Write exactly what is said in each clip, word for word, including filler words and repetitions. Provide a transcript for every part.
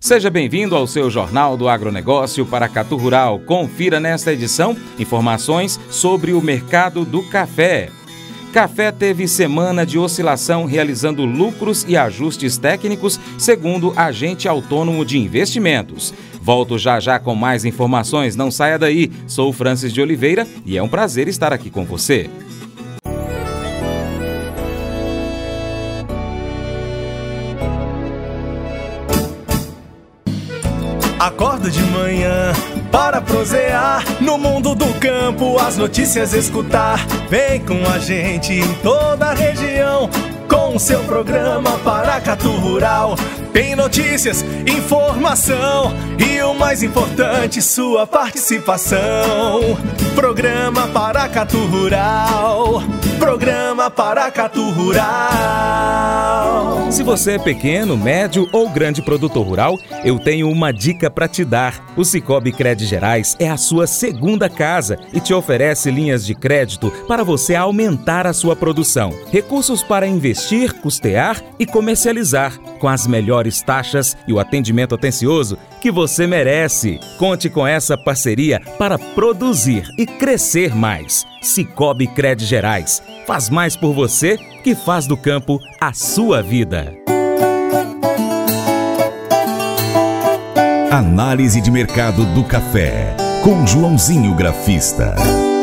Seja bem-vindo ao seu Jornal do Agronegócio Paracatu Rural. Confira nesta edição informações sobre o mercado do café. Café teve semana de oscilação realizando lucros e ajustes técnicos, segundo agente autônomo de investimentos. Volto já já com mais informações, não saia daí. Sou o Francis de Oliveira e é um prazer estar aqui com você. Acordo de manhã para prosear no mundo do campo, as notícias escutar. Vem com a gente em toda a região com o seu programa Paracatu Rural. Tem notícias, informação e o mais importante, sua participação. Programa Paracatu Rural. Programa Paracatu Rural. Se você é pequeno, médio ou grande produtor rural, eu tenho uma dica para te dar. O Sicoob Crédito Gerais é a sua segunda casa e te oferece linhas de crédito para você aumentar a sua produção. Recursos para investir, custear e comercializar, com as melhores taxas e o atendimento atencioso que você merece. Conte com essa parceria para produzir e crescer mais. Sicoob Crédito Gerais. Faz mais por você que faz do campo a sua vida. Análise de mercado do café, com Joãozinho Grafista.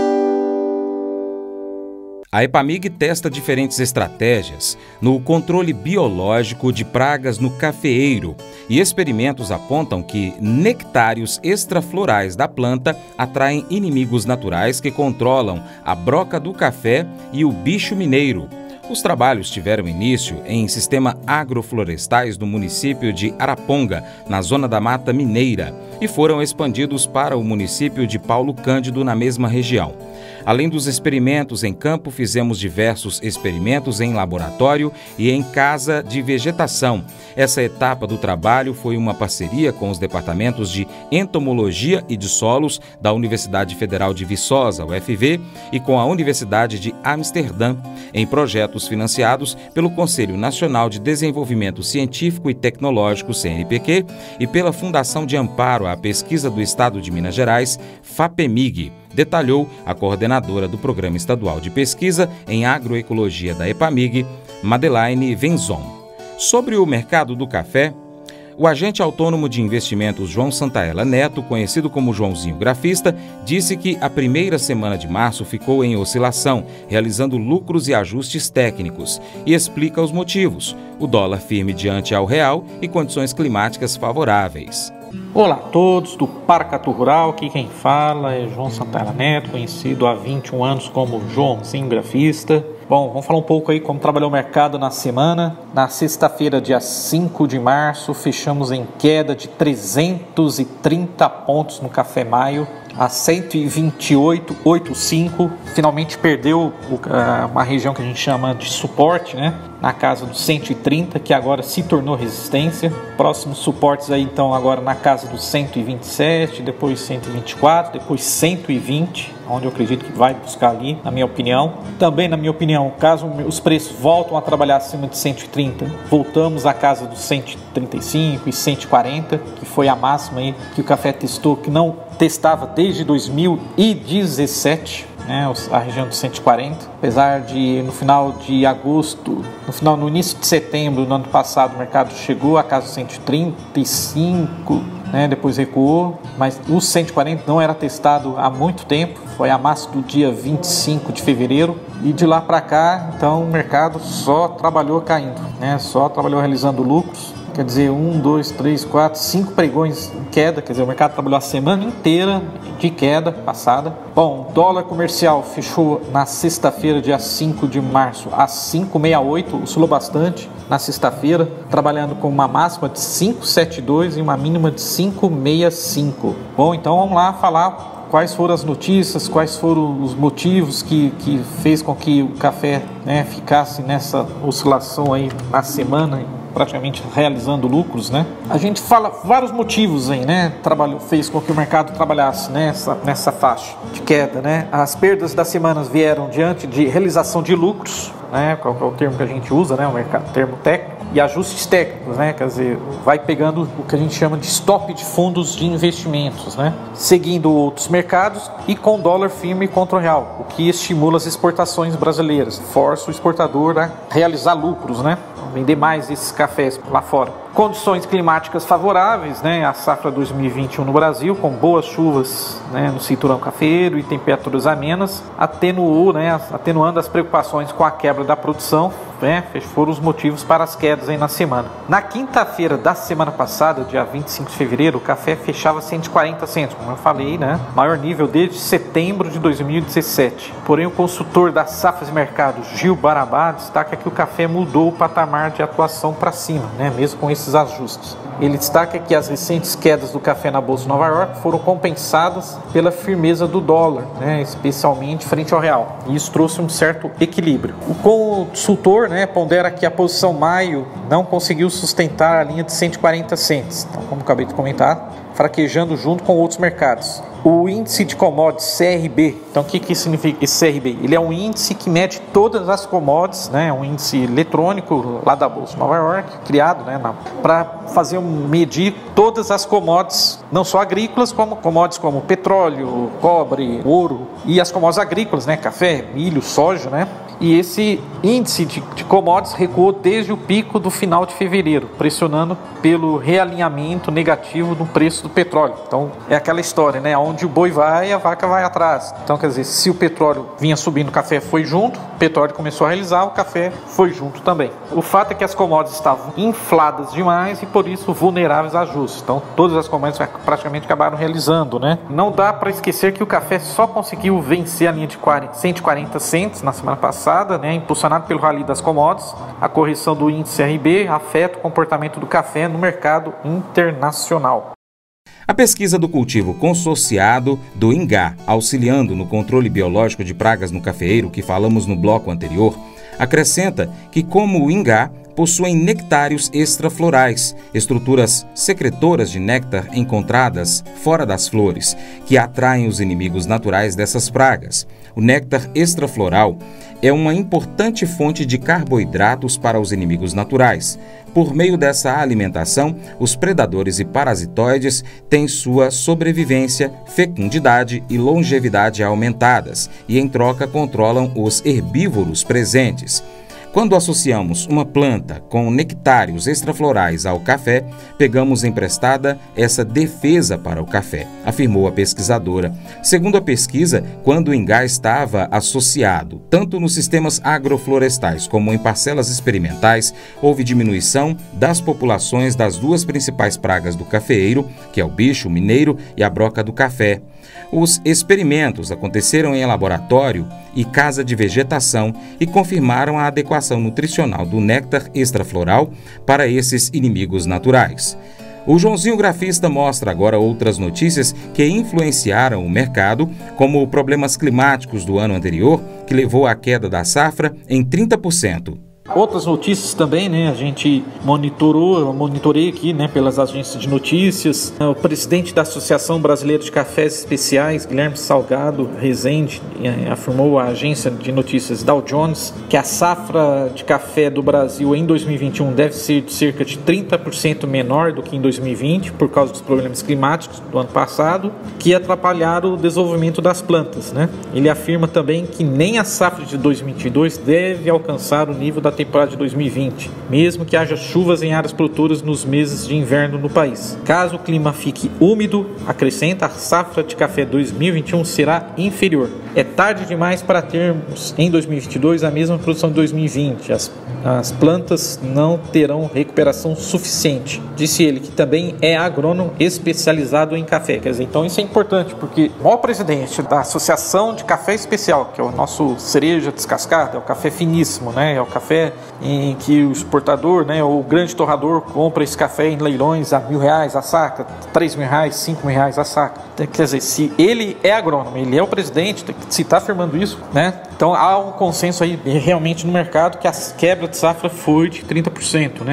A Epamig testa diferentes estratégias no controle biológico de pragas no cafeeiro e experimentos apontam que nectários extraflorais da planta atraem inimigos naturais que controlam a broca do café e o bicho mineiro. Os trabalhos tiveram início em sistema agroflorestais do município de Araponga, na zona da Mata Mineira, e foram expandidos para o município de Paulo Cândido, na mesma região. Além dos experimentos em campo, fizemos diversos experimentos em laboratório e em casa de vegetação. Essa etapa do trabalho foi uma parceria com os departamentos de Entomologia e de Solos da Universidade Federal de Viçosa, U F V, e com a Universidade de Amsterdã, em projetos financiados pelo Conselho Nacional de Desenvolvimento Científico e Tecnológico, C N P Q, e pela Fundação de Amparo à Pesquisa do Estado de Minas Gerais, FAPEMIG, detalhou a coordenadora do Programa Estadual de Pesquisa em Agroecologia da Epamig, Madeleine Venzon. Sobre o mercado do café, o agente autônomo de investimentos João Santaella Neto, conhecido como Joãozinho Grafista, disse que a primeira semana de março ficou em oscilação, realizando lucros e ajustes técnicos, e explica os motivos: o dólar firme diante ao real e condições climáticas favoráveis. Olá a todos do Paracatu Rural, aqui quem fala é João Santaella Neto, conhecido há vinte e um anos como Joãozinho Grafista. Bom, vamos falar um pouco aí como trabalhou o mercado na semana. Na sexta-feira, dia cinco de março, fechamos em queda de trezentos e trinta pontos no Café Maio, a cento e vinte e oito vírgula oitenta e cinco. Finalmente perdeu uma região que a gente chama de suporte, né? Na casa dos cento e trinta, que agora se tornou resistência. Próximos suportes aí, então, agora na casa dos cento e vinte e sete, depois cento e vinte e quatro, depois cento e vinte, onde eu acredito que vai buscar ali, na minha opinião. Também, na minha opinião, caso os preços voltam a trabalhar acima de cento e trinta, voltamos à casa dos cento e trinta e cinco e cento e quarenta, que foi a máxima aí que o café testou, que não testava desde dois mil e dezessete. Né, a região dos cento e quarenta, apesar de no final de agosto, no final, no início de setembro do ano passado, o mercado chegou a casa dos cento e trinta e cinco, né, depois recuou, mas o cento e quarenta não era testado há muito tempo, foi a máxima do dia vinte e cinco de fevereiro, e de lá para cá, então o mercado só trabalhou caindo, né, só trabalhou realizando lucros. Quer dizer, um, dois, três, quatro, cinco pregões em queda. Quer dizer, o mercado trabalhou a semana inteira de queda passada. Bom, o dólar comercial fechou na sexta-feira, dia cinco de março, a cinco vírgula sessenta e oito. Oscilou bastante na sexta-feira, trabalhando com uma máxima de cinco vírgula setenta e dois e uma mínima de cinco vírgula sessenta e cinco. Bom, então vamos lá falar quais foram as notícias, quais foram os motivos que, que fez com que o café, né, ficasse nessa oscilação aí na semana, praticamente realizando lucros, né? A gente fala vários motivos aí, né? Trabalhou, fez com que o mercado trabalhasse nessa, nessa faixa de queda, né? As perdas das semanas vieram diante de realização de lucros, né? Qual é o termo que a gente usa, né? O mercado, termo técnico. e ajustes técnicos, né? Quer dizer, vai pegando o que a gente chama de stop de fundos de investimentos, né? Seguindo outros mercados e com dólar firme contra o real, o que estimula as exportações brasileiras, força o exportador a realizar lucros, né? Vender mais esses cafés lá fora. Condições climáticas favoráveis, né? A safra dois mil e vinte e um no Brasil, com boas chuvas, né, no cinturão cafeiro e temperaturas amenas, atenuou, né, atenuando as preocupações com a quebra da produção, né, foram os motivos para as quedas aí na semana. Na quinta-feira da semana passada, dia vinte e cinco de fevereiro, o café fechava cento e quarenta centos, como eu falei, né, maior nível desde setembro de dois mil e dezessete. Porém, o consultor das safras e mercados, Gil Barabá, destaca que o café mudou o patamar de atuação para cima, né, mesmo com esses ajustes. Ele destaca que as recentes quedas do café na Bolsa de Nova York foram compensadas pela firmeza do dólar, né, especialmente frente ao real. E isso trouxe um certo equilíbrio. O consultor, né, pondera que a posição maio não conseguiu sustentar a linha de cento e quarenta centos, então, como acabei de comentar, fraquejando junto com outros mercados. O índice de commodities C R B, então o que, que significa esse C R B? Ele é um índice que mede todas as commodities, né? Um índice eletrônico lá da Bolsa de Nova York, criado, né, para fazer medir todas as commodities, não só agrícolas, como commodities como petróleo, cobre, ouro e as commodities agrícolas, né? Café, milho, soja, né? E esse índice de, de commodities recuou desde o pico do final de fevereiro, pressionando pelo realinhamento negativo no preço do petróleo. Então, é aquela história, né? Onde o boi vai, a vaca vai atrás. Então, quer dizer, se o petróleo vinha subindo, o café foi junto, o petróleo começou a realizar, o café foi junto também. O fato é que as commodities estavam infladas demais e, por isso, vulneráveis a ajustes. Então, todas as commodities praticamente acabaram realizando, né? Não dá para esquecer que o café só conseguiu vencer a linha de cento e quarenta centos na semana passada, né, impulsionado pelo rally das commodities. A correção do índice C R B afeta o comportamento do café no mercado internacional. A pesquisa do cultivo consorciado do Ingá, auxiliando no controle biológico de pragas no cafeeiro, que falamos no bloco anterior, acrescenta que, como o Ingá, possuem nectários extraflorais, estruturas secretoras de néctar encontradas fora das flores, que atraem os inimigos naturais dessas pragas. O néctar extrafloral é uma importante fonte de carboidratos para os inimigos naturais. Por meio dessa alimentação, os predadores e parasitoides têm sua sobrevivência, fecundidade e longevidade aumentadas e, em troca, controlam os herbívoros presentes. Quando associamos uma planta com nectários extraflorais ao café, pegamos emprestada essa defesa para o café, afirmou a pesquisadora. Segundo a pesquisa, quando o Ingá estava associado tanto nos sistemas agroflorestais como em parcelas experimentais, houve diminuição das populações das duas principais pragas do cafeeiro, que é o bicho mineiro e a broca do café. Os experimentos aconteceram em laboratório e casa de vegetação e confirmaram a adequação nutricional do néctar extrafloral para esses inimigos naturais. O Joãozinho Grafista mostra agora outras notícias que influenciaram o mercado, como problemas climáticos do ano anterior, que levou à queda da safra em trinta por cento. Outras notícias também, né? A gente monitorou, eu monitorei aqui, né, pelas agências de notícias. O presidente da Associação Brasileira de Cafés Especiais, Guilherme Salgado Rezende, afirmou à agência de notícias Dow Jones que a safra de café do Brasil em dois mil e vinte e um deve ser de cerca de trinta por cento menor do que em dois mil e vinte, por causa dos problemas climáticos do ano passado, que atrapalharam o desenvolvimento das plantas, né? Ele afirma também que nem a safra de dois mil e vinte e dois deve alcançar o nível da temporada de dois mil e vinte, mesmo que haja chuvas em áreas produtoras nos meses de inverno no país. Caso o clima fique úmido, acrescenta, a safra de café dois mil e vinte e um será inferior. É tarde demais para termos em dois mil e vinte e dois a mesma produção de dois mil e vinte. As, as plantas não terão recuperação suficiente, disse ele, que também é agrônomo especializado em café. Quer dizer, então isso é importante, porque o maior presidente da Associação de Café Especial, que é o nosso cereja descascada, é o café finíssimo, né? É o café em que o exportador, né, ou o grande torrador compra esse café em leilões a mil reais a saca, três mil reais, cinco mil reais a saca. Quer dizer, se ele é agrônomo, ele é o presidente, se está afirmando isso, né? Então há um consenso aí realmente no mercado que a quebra de safra foi de trinta por cento, né?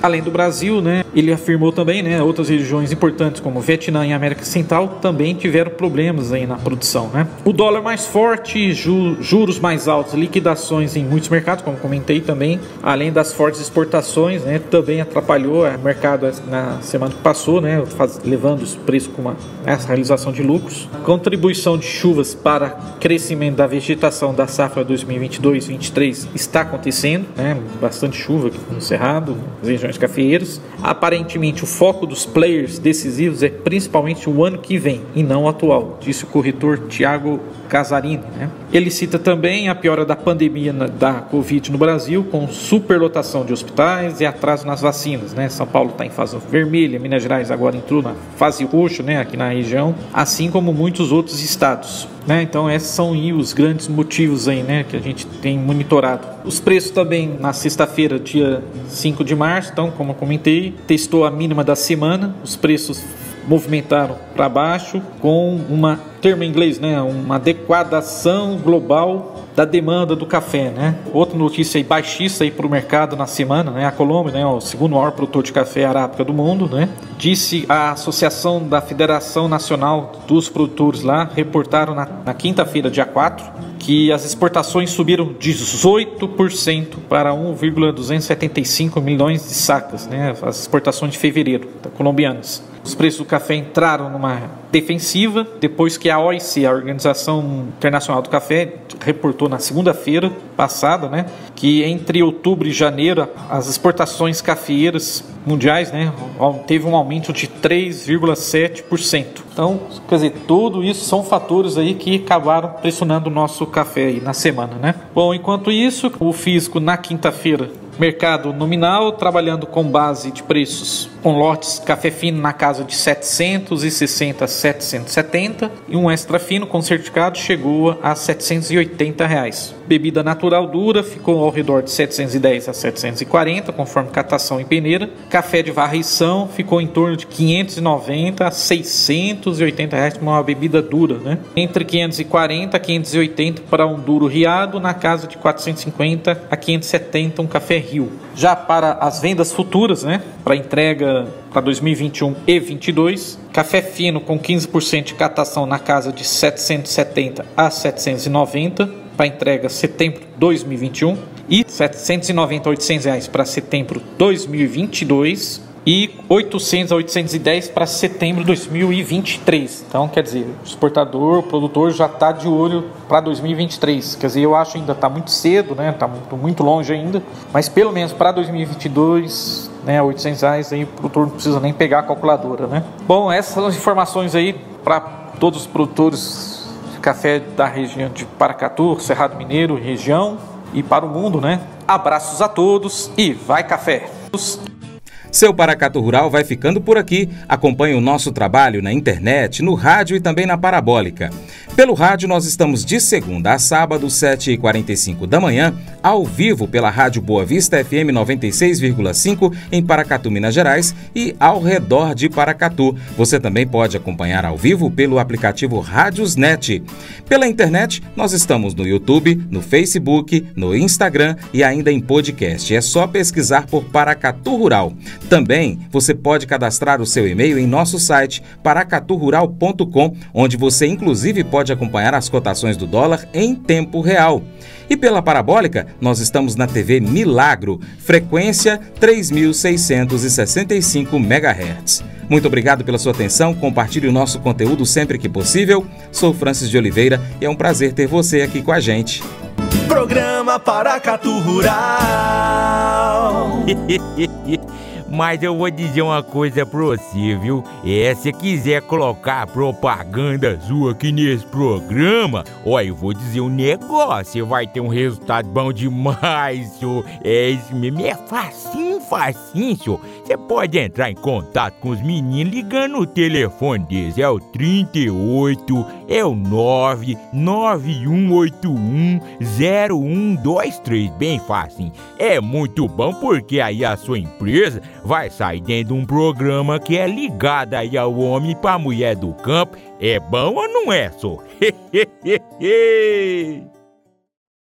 Além do Brasil, né, ele afirmou também, né, outras regiões importantes como Vietnã e América Central também tiveram problemas aí na produção, né. O dólar mais forte, ju- juros mais altos, liquidações em muitos mercados, como comentei também, além das fortes exportações, né, também atrapalhou o mercado na semana que passou, né, faz, levando os preços com uma, essa realização de lucros. Contribuição de chuvas para crescimento da vegetação da safra dois mil e vinte e dois vinte e três está acontecendo, né, bastante chuva aqui no Cerrado, nas regiões cafeeiras. Aparentemente o foco dos players decisivos é principalmente o ano que vem e não o atual, disse o corretor Thiago Casarini, né? Ele cita também a piora da pandemia da Covid no Brasil, com superlotação de hospitais e atraso nas vacinas, né? São Paulo está em fase vermelha, Minas Gerais agora entrou na fase roxa, né, aqui na região, assim como muitos outros estados, né? Então esses são aí os grandes motivos aí, né, que a gente tem monitorado. Os preços também na sexta-feira, dia cinco de março, então como eu comentei, testou a mínima da semana, os preços movimentaram para baixo com uma termo em inglês, né, uma adequação global da demanda do café, né? Outra notícia aí baixista aí para o mercado na semana, né? A Colômbia, né, o segundo maior produtor de café arábica do mundo, né? Disse a Associação da Federação Nacional dos Produtores lá, reportaram na, na quinta-feira, dia quatro, que as exportações subiram dezoito por cento para um vírgula duzentos e setenta e cinco milhões de sacas, né? As exportações de fevereiro, tá, colombianas. Os preços do café entraram numa defensiva depois que a O I C, a Organização Internacional do Café, reportou na segunda-feira passada, né, que entre outubro e janeiro as exportações cafeeiras mundiais, né, teve um aumento de três vírgula sete por cento. Então, quer dizer, tudo isso são fatores aí que acabaram pressionando o nosso café aí na semana, né? Bom, enquanto isso, o físico na quinta-feira, mercado nominal trabalhando com base de preços com lotes café fino na casa de setecentos e sessenta a setecentos e setenta e um extra fino com certificado chegou a setecentos e oitenta reais. Bebida natural dura ficou ao redor de setecentos e dez a setecentos e quarenta conforme catação em peneira. Café de varrição ficou em torno de quinhentos e noventa a seiscentos e oitenta reais para uma bebida dura, né? Entre quinhentos e quarenta a quinhentos e oitenta para um duro riado, na casa de quatrocentos e cinquenta a quinhentos e setenta um café Rio. Já para as vendas futuras, né, para entrega para dois mil e vinte e um e vinte e dois, café fino com quinze por cento de catação na casa de setecentos e setenta a setecentos e noventa para entrega setembro de dois mil e vinte e um e setecentos e noventa a oitocentos reais para setembro de dois mil e vinte e dois e oitocentos a oitocentos e dez para setembro de dois mil e vinte e três. Então, quer dizer, o exportador, o produtor já está de olho para dois mil e vinte e três. Quer dizer, eu acho ainda está muito cedo, né? Está muito, muito longe ainda, mas pelo menos para dois mil e vinte e dois, né, oitocentos reais aí o produtor não precisa nem pegar a calculadora, né? Bom, essas são as informações aí para todos os produtores de café da região de Paracatu, Cerrado Mineiro, região e para o mundo, né? Abraços a todos e vai café! Seu Paracatu Rural vai ficando por aqui. Acompanhe o nosso trabalho na internet, no rádio e também na parabólica. Pelo rádio, nós estamos de segunda a sábado, sete e quarenta e cinco da manhã, ao vivo pela Rádio Boa Vista F M noventa e seis vírgula cinco em Paracatu, Minas Gerais e ao redor de Paracatu. Você também pode acompanhar ao vivo pelo aplicativo Rádiosnet. Pela internet, nós estamos no YouTube, no Facebook, no Instagram e ainda em podcast. É só pesquisar por Paracatu Rural. Também você pode cadastrar o seu e-mail em nosso site paracatu rural ponto com, onde você inclusive pode acompanhar as cotações do dólar em tempo real. E pela parabólica, nós estamos na T V Milagro, frequência três mil seiscentos e sessenta e cinco megahertz. Muito obrigado pela sua atenção, compartilhe o nosso conteúdo sempre que possível. Sou Francis de Oliveira e é um prazer ter você aqui com a gente. Programa Paracatu Rural. Mas eu vou dizer uma coisa pra você, viu? É, se quiser colocar propaganda sua aqui nesse programa, ó, eu vou dizer um negócio, você vai ter um resultado bom demais, senhor. É isso mesmo, é facinho, facinho, senhor. Você pode entrar em contato com os meninos ligando o telefone deles, é o trinta e oito, é o nove nove um oito um zero um dois três, bem facinho. É muito bom porque aí a sua empresa vai sair dentro de um programa que é ligado aí ao homem para a mulher do campo. É bom ou não é, só?